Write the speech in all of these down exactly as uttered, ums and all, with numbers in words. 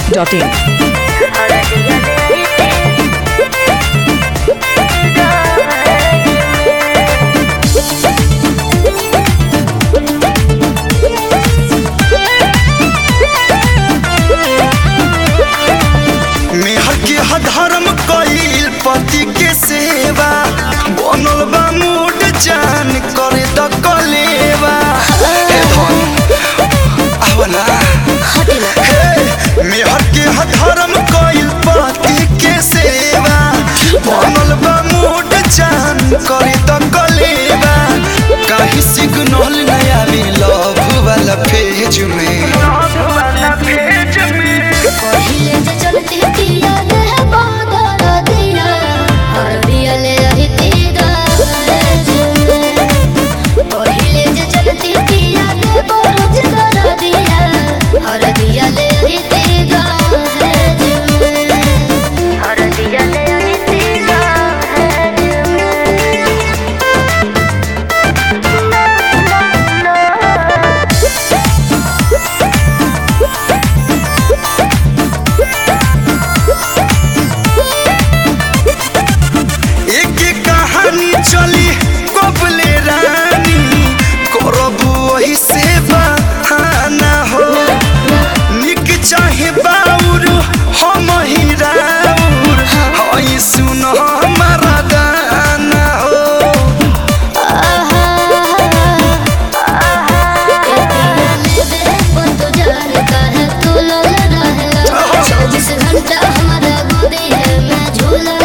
Dot in. धर्म कईल पति के सेवा बनल बा मूड जान करे त कलेवा हे धन आवला मेहर के धर्म कईल पति के सेवा बनल बा मूड जान करे त कलेवा कहीं सिग्नल नया मिलो वाला पेज में वाला पेज में पहिले जे चलती पिया चली कबले रानी करबू वही से बहाना हो निक चाहे बाउर हम ही राउर हई सुन हमारा दाना हो चौबीस घंटा हमारा गोदी है मैं झूला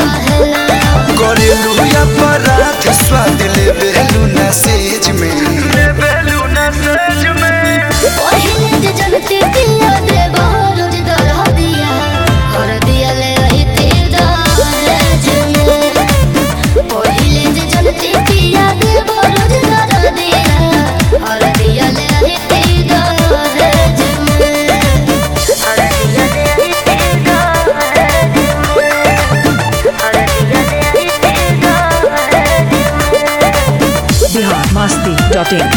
पराठ स्वाद ले बेलू ना सेज में ले बेलू ना सेज में पहिले जे जलती पिया दे रोज दरह दिया कर दिया ले आई तेरा रेज में पहिले जे जलती पिया दे रोज दरह दिया कर दिया ले आई तेरा रेज में कर दिया ले आई तेरा रेज में कर दिया ले आई तेरा Bihar Masti dot in.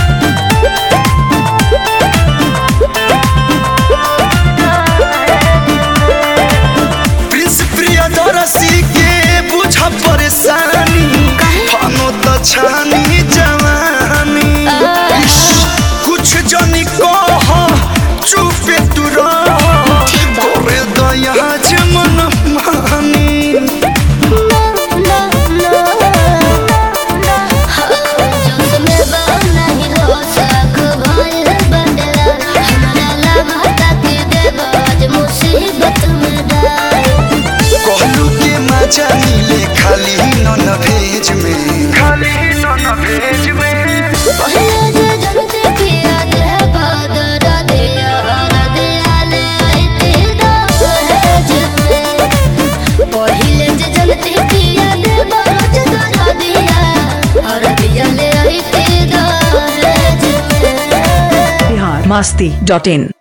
Prince Priyadarshi के बुझ परेशानी फनो त छानी जवानी कुछ जनी कह चुपे तू रह तोरे दया जमन मानी मिले खाली नन भेज में खाली नन भेज में पहिले जे जनते पिया दे बादर दे हर दिया ले आई तेरा रेज में पहिले जे जनते पिया दे रोज दर दिया हर दिया ले आई तेरा रेज में बिहार मस्ती डॉट इन।